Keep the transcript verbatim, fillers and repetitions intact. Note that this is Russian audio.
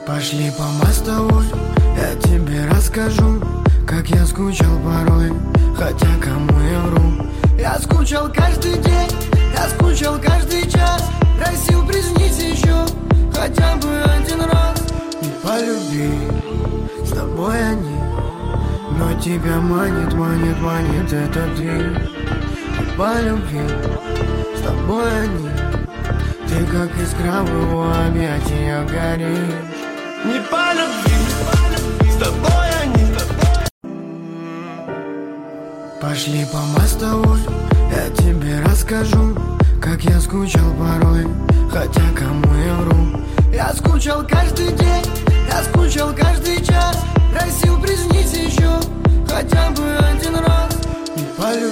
Пошли по мостовой, я тебе расскажу, как я скучал порой, хотя кому я вру. Я скучал каждый день, я скучал каждый час, просил приснись еще хотя бы один раз. Не полюби, с тобой они, но тебя манит, манит, манит этот день. Не полюби, с тобой они, ты как искра в его объятиях горишь. Не по любви, с тобой они. Пошли по мостовой, я тебе расскажу, как я скучал порой, хотя кому я вру. Я скучал каждый день, я скучал каждый час, просил приснись еще хотя бы один раз. Не полюби.